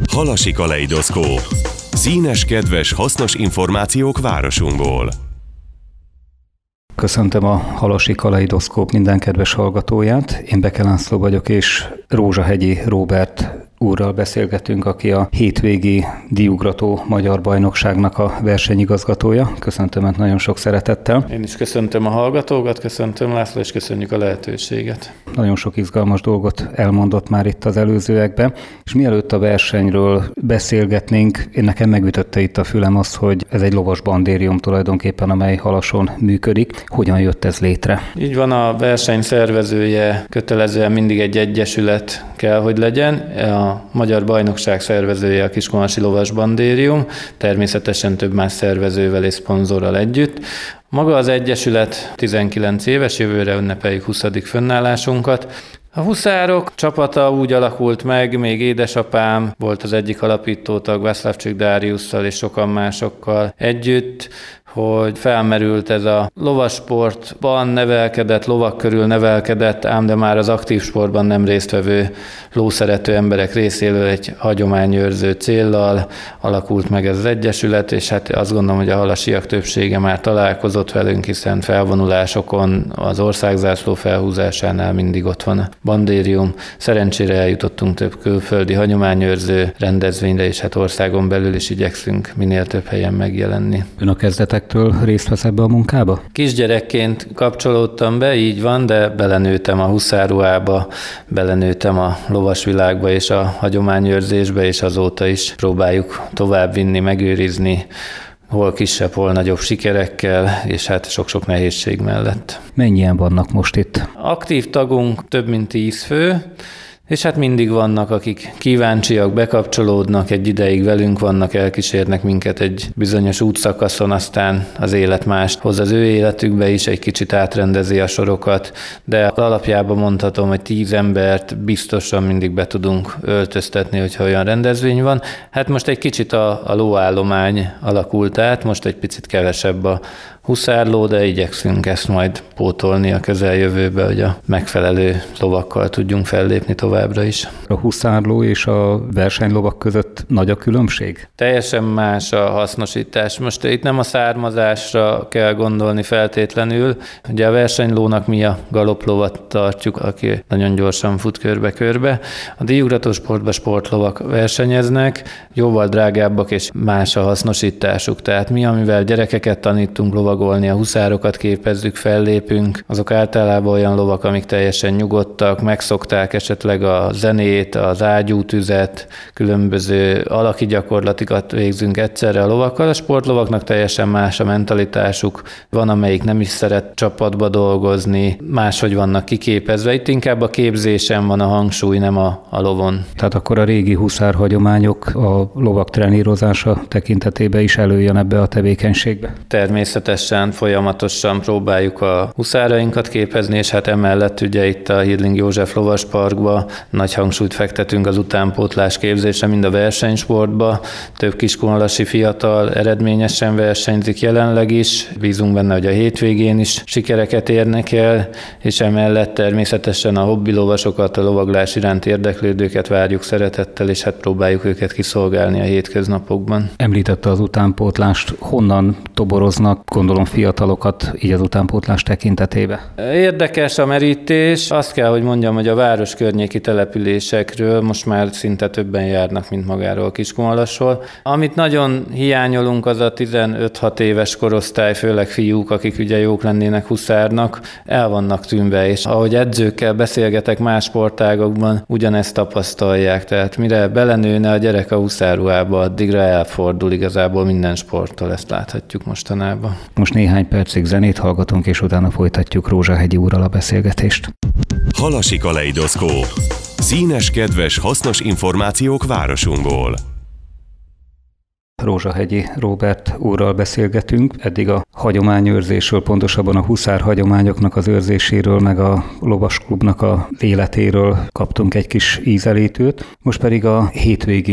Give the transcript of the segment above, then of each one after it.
Halasi kaleidoszkóp. Színes, kedves, hasznos információk városunkból. Köszöntöm a Halasi kaleidoszkóp minden kedves hallgatóját. Én Beke László vagyok, és Rózsahegyi Róbert úrral beszélgetünk, aki a hétvégi díjugrató magyar bajnokságnak a versenyigazgatója. Köszöntöm önt nagyon sok szeretettel. Én is köszöntöm a hallgatókat, köszöntöm László, és köszönjük a lehetőséget. Nagyon sok izgalmas dolgot elmondott már itt az előzőekben, és mielőtt a versenyről beszélgetnénk, én nekem megütötte itt a fülem az, hogy ez egy lovas bandérium tulajdonképpen, amely Halason működik. Hogyan jött ez létre? Így van, a verseny szervezője kötelezően mindig egy egyesület kell, hogy legyen. A Magyar Bajnokság szervezője a Kiskunhalasi Lovas Bandérium, természetesen több más szervezővel és szponzorral együtt. Maga az egyesület 19 éves, jövőre ünnepeljük 20. fennállásunkat. A huszárok csapata úgy alakult meg, még édesapám volt az egyik alapítótag, Václavcsik Dáriusszal és sokan másokkal együtt, hogy felmerült ez a lovasportban nevelkedett, lovak körül nevelkedett, ám de már az aktív sportban nem résztvevő lószerető emberek részéről egy hagyományőrző céllal alakult meg ez az egyesület, és hát azt gondolom, hogy a halasiak többsége már találkozott velünk, hiszen felvonulásokon, az országzászló felhúzásánál mindig ott van a bandérium. Szerencsére eljutottunk több külföldi hagyományőrző rendezvényre, és hát országon belül is igyekszünk minél több helyen megjelenni. Ön a kezdetektől részt vesz ebbe a munkába? Kisgyerekként kapcsolódtam be, így van, de belenőttem a huszárruhába, belenőttem a lovasvilágba és a hagyományőrzésbe, és azóta is próbáljuk továbbvinni, megőrizni, hol kisebb, hol nagyobb sikerekkel, és hát sok-sok nehézség mellett. Mennyien vannak most itt? Aktív tagunk több mint 10 fő, és hát mindig vannak, akik kíváncsiak, bekapcsolódnak, egy ideig velünk vannak, elkísérnek minket egy bizonyos útszakaszon, aztán az élet mást hoz az ő életükbe is, egy kicsit átrendezi a sorokat, de alapjában mondhatom, hogy 10 embert biztosan mindig be tudunk öltöztetni, hogyha olyan rendezvény van. Hát most egy kicsit a lóállomány alakult át, most egy picit kevesebb a huszárló, de igyekszünk ezt majd pótolni a közeljövőbe, hogy a megfelelő lovakkal tudjunk fellépni továbbra is. A huszárló és a versenylovak között nagy a különbség? Teljesen más a hasznosítás. Most itt nem a származásra kell gondolni feltétlenül. Ugye a versenylónak mi a galoplovat tartjuk, aki nagyon gyorsan fut körbe-körbe. A díjugrató sportban sportlovak versenyeznek, jóval drágábbak és más a hasznosításuk. Tehát mi, amivel gyerekeket tanítunk lovagolni, a huszárokat képezzük, fellépünk, azok általában olyan lovak, amik teljesen nyugodtak, megszokták esetleg a zenét, az ágyútüzet, különböző alaki gyakorlatokat végzünk egyszerre a lovakkal. A sportlovaknak teljesen más a mentalitásuk, van, amelyik nem is szeret csapatba dolgozni, máshogy vannak kiképezve. Itt inkább a képzésen van a hangsúly, nem a lovon. Tehát akkor a régi huszár hagyományok a lovak trenírozása tekintetében is előjön ebbe a tevékenységbe? Természetesen folyamatosan próbáljuk a huszárainkat képezni, és hát emellett ugye itt a Hidling József Lovasparkban nagy hangsúlyt fektetünk az utánpótlás képzésre, mind a versenysportba. Több kiskunhalasi fiatal eredményesen versenyzik jelenleg is, bízunk benne, hogy a hétvégén is sikereket érnek el, és emellett természetesen a hobbilovasokat, a lovaglás iránt érdeklődőket várjuk szeretettel, és hát próbáljuk őket kiszolgálni a hétköznapokban. Említette az utánpótlást, honnan toboroznak, gondolom fiatalokat így az utánpótlás tekintetében? Érdekes a merítés. Azt kell, hogy mondjam, hogy a város környéki településekről most már szinte többen járnak, mint magáról a Kiskunhalasról. Amit nagyon hiányolunk, az a 15-6 éves korosztály, főleg fiúk, akik ugye jók lennének huszárnak, el vannak tűnve, és ahogy edzőkkel beszélgetek más sportágokban, ugyanezt tapasztalják. Tehát mire belenőne a gyerek a huszárruhába, addigra elfordul igazából minden sporttól, ezt láthatjuk mostanában. Most néhány percig zenét hallgatunk, és utána folytatjuk Rózsahegyi úrral a beszélgetést. Halasi kaleidoszkóp. Színes, kedves, hasznos információk városunkból. Rózsahegyi Róbert úrral beszélgetünk. Eddig a hagyományőrzésről, pontosabban a huszár hagyományoknak az őrzéséről, meg a lovasklubnak a életéről kaptunk egy kis ízelítőt. Most pedig a hétvégi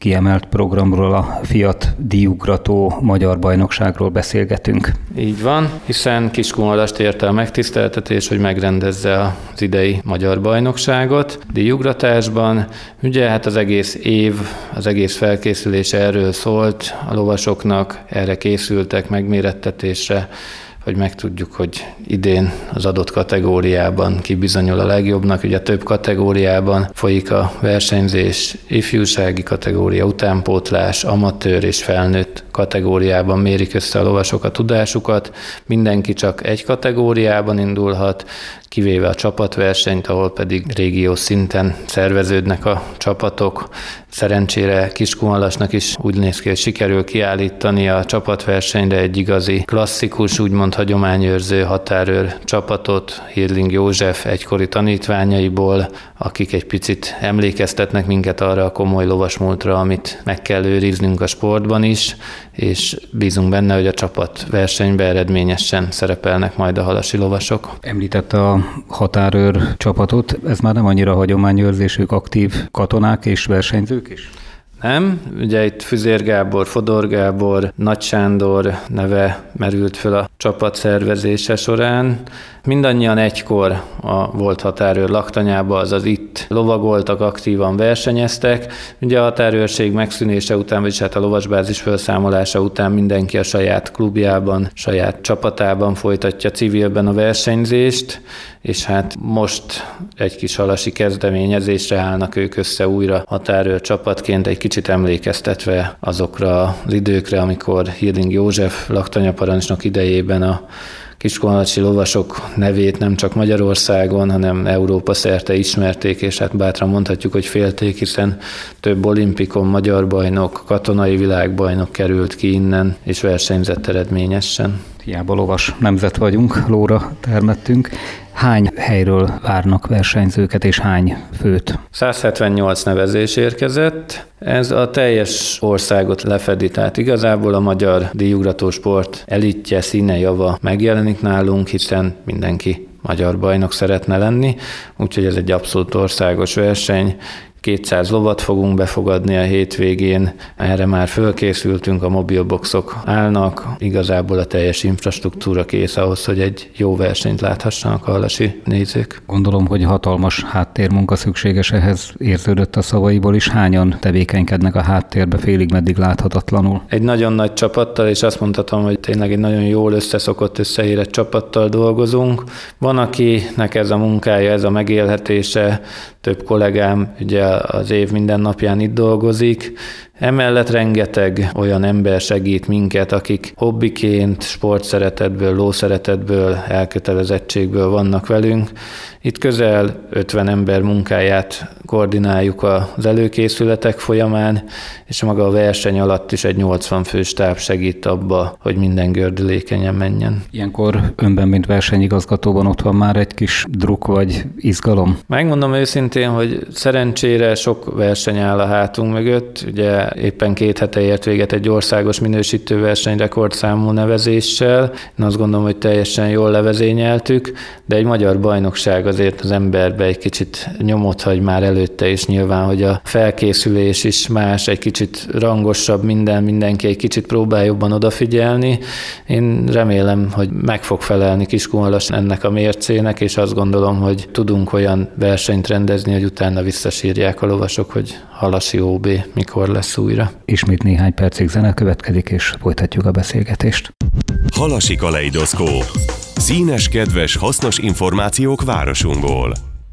kiemelt programról, a Fiat díjugrató magyar bajnokságról beszélgetünk. Így van, hiszen Kiskunhalast érte a megtiszteltetés, hogy megrendezze az idei magyar bajnokságot díjugratásban. Ugye hát az egész év, az egész felkészülés erről szólt, a lovasoknak erre készültek, megmérettetésre, hogy megtudjuk, hogy idén az adott kategóriában ki bizonyul a legjobbnak. Ugye több kategóriában folyik a versenyzés, ifjúsági kategória, utánpótlás, amatőr és felnőtt kategóriában mérik össze a lovasok a tudásukat. Mindenki csak egy kategóriában indulhat, kivéve a csapatversenyt, ahol pedig régiós szinten szerveződnek a csapatok. Szerencsére Kiskunhalasnak is úgy néz ki, hogy sikerül kiállítani a csapatversenyre egy igazi klasszikus, úgymond hagyományőrző határőr csapatot, Hirling József egykori tanítványaiból, akik egy picit emlékeztetnek minket arra a komoly lovasmúltra, amit meg kell őriznünk a sportban is, és bízunk benne, hogy a csapatversenyben eredményesen szerepelnek majd a halasi lovasok. Említette a határőr csapatot, ez már nem annyira hagyományőrzésük, aktív katonák és versenyzők is? Nem, ugye itt Füzér Gábor, Fodor Gábor, Nagy Sándor neve merült föl a csapat szervezése során. Mindannyian egykor a volt határőr laktanyába, azaz itt lovagoltak, aktívan versenyeztek. Ugye a határőrség megszűnése után, vagyis hát a lovasbázis felszámolása után mindenki a saját klubjában, saját csapatában folytatja civilben a versenyzést, és hát most egy kis halasi kezdeményezésre állnak ők össze újra határőr csapatként, egy kicsit emlékeztetve azokra az időkre, amikor Hirling József laktanyaparancsnok idejében a kiskunhalasi lovasok nevét nem csak Magyarországon, hanem Európa szerte ismerték, és hát bátran mondhatjuk, hogy félték, hiszen több olimpikon magyar bajnok, katonai világbajnok került ki innen, és versenyzett eredményesen. Hiába lovas nemzet vagyunk, lóra termettünk. Hány helyről várnak versenyzőket, és hány főt? 178 nevezés érkezett. Ez a teljes országot lefedi, tehát igazából a magyar díjugrató sport elitje, színe, java megjelenik nálunk, hiszen mindenki magyar bajnok szeretne lenni, úgyhogy ez egy abszolút országos verseny. 200 lovat fogunk befogadni a hétvégén, erre már fölkészültünk, a mobilboxok állnak, igazából a teljes infrastruktúra kész ahhoz, hogy egy jó versenyt láthassanak a halasi nézők. Gondolom, hogy hatalmas háttérmunka szükséges ehhez, érződött a szavaiból is. Hányan tevékenykednek a háttérbe, félig meddig láthatatlanul? Egy nagyon nagy csapattal, és azt mondhatom, hogy tényleg egy nagyon jól összeszokott, összeérett csapattal dolgozunk. Van, akinek ez a munkája, ez a megélhetése, több kollégám ugye az év minden napján itt dolgozik. Emellett rengeteg olyan ember segít minket, akik hobbiként, sportszeretetből, lószeretetből, elkötelezettségből vannak velünk. Itt közel 50 ember munkáját koordináljuk az előkészületek folyamán, és maga a verseny alatt is egy 80 fő stáb segít abba, hogy minden gördülékenyen menjen. Ilyenkor önben, mint versenyigazgatóban ott van már egy kis druk vagy izgalom? Megmondom őszintén, hogy szerencsére sok verseny áll a hátunk mögött. Ugye éppen 2 hete ért véget egy országos minősítőverseny rekordszámú nevezéssel. Én azt gondolom, hogy teljesen jól levezényeltük, de egy magyar bajnokság azért az emberbe egy kicsit nyomot hagy már előtte is nyilván, hogy a felkészülés is más, egy kicsit rangosabb mindenki egy kicsit próbál jobban odafigyelni. Én remélem, hogy meg fog felelni Kiskunhalas ennek a mércének, és azt gondolom, hogy tudunk olyan versenyt rendezni, hogy utána visszasírják a lovasok, hogy halasi OB mikor lesz újra. Ismét néhány percig zene következik, és folytatjuk a beszélgetést. Halasi kaleidoszkóp. Színes, kedves, hasznos információk városunkból.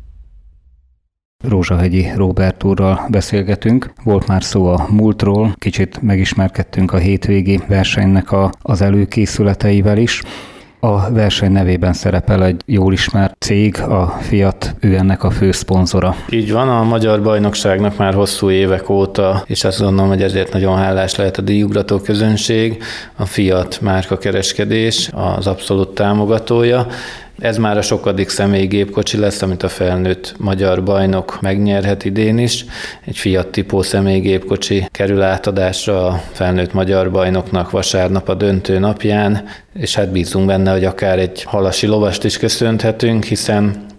Rózsahegyi Róbert úrral beszélgetünk. Volt már szó a múltról, kicsit megismerkedtünk a hétvégi versenynek az előkészületeivel is. A verseny nevében szerepel egy jól ismert cég, a Fiat, ő ennek a fő szponzora. Így van, a magyar bajnokságnak már hosszú évek óta, és azt gondolom, hogy ezért nagyon hálás lehet a díjugrató közönség, a Fiat márkakereskedés az abszolút támogatója. Ez már a sokadik személygépkocsi lesz, amit a felnőtt magyar bajnok megnyerhet idén is. Egy Fiat Tipo személygépkocsi kerül átadásra a felnőtt magyar bajnoknak vasárnap a döntő napján, és hát bízunk benne, hogy akár egy halasi lovast is köszönhetünk, hiszen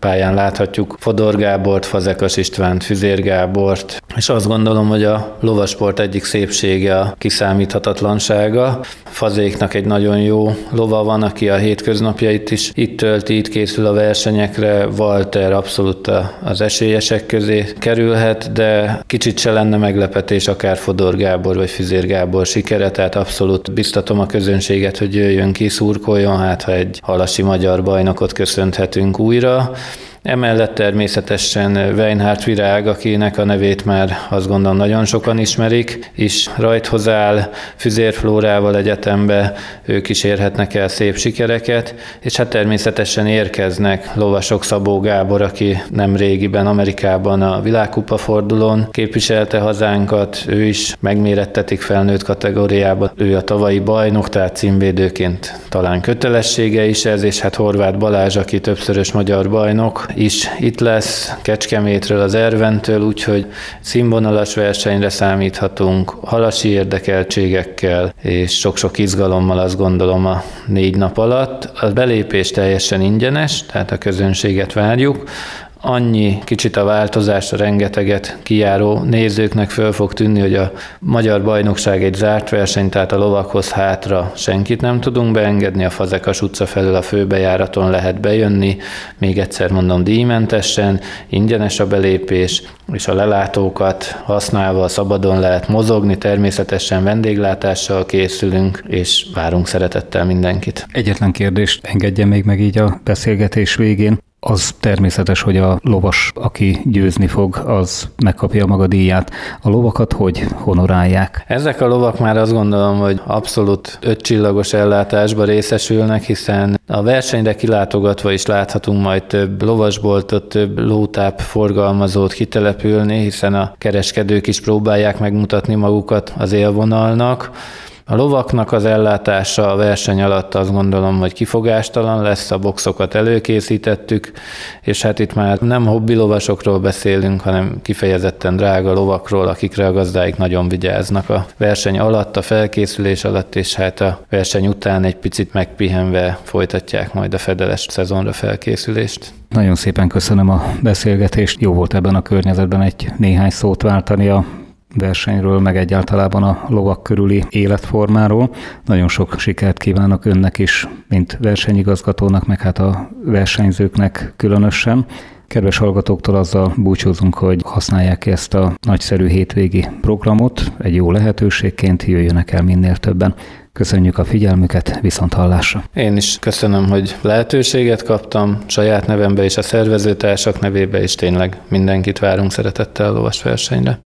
pályán láthatjuk Fodor Gábort, Fazekas Istvánt, Füzér Gábort, és azt gondolom, hogy a lovasport egyik szépsége a kiszámíthatatlansága. Fazéknak egy nagyon jó lova van, aki a hétköznapjait is itt tölti, itt készül a versenyekre. Walter abszolút az esélyesek közé kerülhet, de kicsit se lenne meglepetés akár Fodor Gábor vagy Füzér Gábor sikere, tehát abszolút biztatom a közönséget, hogy jöjjön ki, szurkoljon, hát ha egy halasi magyar bajnokot köszönhetünk újra. Emellett természetesen Weinhardt Virág, akinek a nevét már azt gondolom nagyon sokan ismerik, is rajthoz áll, Füzér Flórával egyetembe, ők is érhetnek el szép sikereket, és hát természetesen érkeznek lovasok, Szabó Gábor, aki nem régiben Amerikában a világkupa fordulón képviselte hazánkat, ő is megmérettetik felnőtt kategóriában, ő a tavalyi bajnok, tehát címvédőként talán kötelessége is ez, és hát Horváth Balázs, aki többszörös magyar bajnok, is itt lesz Kecskemétről, az Erventől, úgyhogy színvonalas versenyre számíthatunk, halasi érdekeltségekkel, és sok-sok izgalommal, azt gondolom, a 4 nap alatt. A belépés teljesen ingyenes, tehát a közönséget várjuk. Annyi kicsit a változás, a rengeteget kijáró nézőknek föl fog tűnni, hogy a Magyar Bajnokság egy zárt verseny, tehát a lovakhoz hátra senkit nem tudunk beengedni, a Fazekas utca felől a főbejáraton lehet bejönni, még egyszer mondom, díjmentesen, ingyenes a belépés, és a lelátókat használva szabadon lehet mozogni, természetesen vendéglátással készülünk, és várunk szeretettel mindenkit. Egyetlen kérdést engedjen még meg így a beszélgetés végén. Az természetes, hogy a lovas, aki győzni fog, az megkapja maga díját. A lovakat hogy honorálják? Ezek a lovak már azt gondolom, hogy abszolút 5 csillagos ellátásba részesülnek, hiszen a versenyre kilátogatva is láthatunk majd több lovasboltot, több lótáp forgalmazót kitelepülni, hiszen a kereskedők is próbálják megmutatni magukat az élvonalnak. A lovaknak az ellátása a verseny alatt azt gondolom, hogy kifogástalan lesz, a boxokat előkészítettük, és hát itt már nem hobbi lovasokról beszélünk, hanem kifejezetten drága lovakról, akikre a gazdáik nagyon vigyáznak a verseny alatt, a felkészülés alatt, és hát a verseny után egy picit megpihenve folytatják majd a fedeles szezonra felkészülést. Nagyon szépen köszönöm a beszélgetést, jó volt ebben a környezetben egy néhány szót váltani a versenyről, meg egyáltalában a lovak körüli életformáról. Nagyon sok sikert kívánok önnek is, mint versenyigazgatónak, meg hát a versenyzőknek különösen. Kedves hallgatóktól azzal búcsúzunk, hogy használják ki ezt a nagyszerű hétvégi programot, egy jó lehetőségként jöjjönek el minél többen. Köszönjük a figyelmüket, viszonthallásra. Én is köszönöm, hogy lehetőséget kaptam, saját nevembe és a szervezőtársak nevébe is tényleg mindenkit várunk szeretettel a lovasversenyre.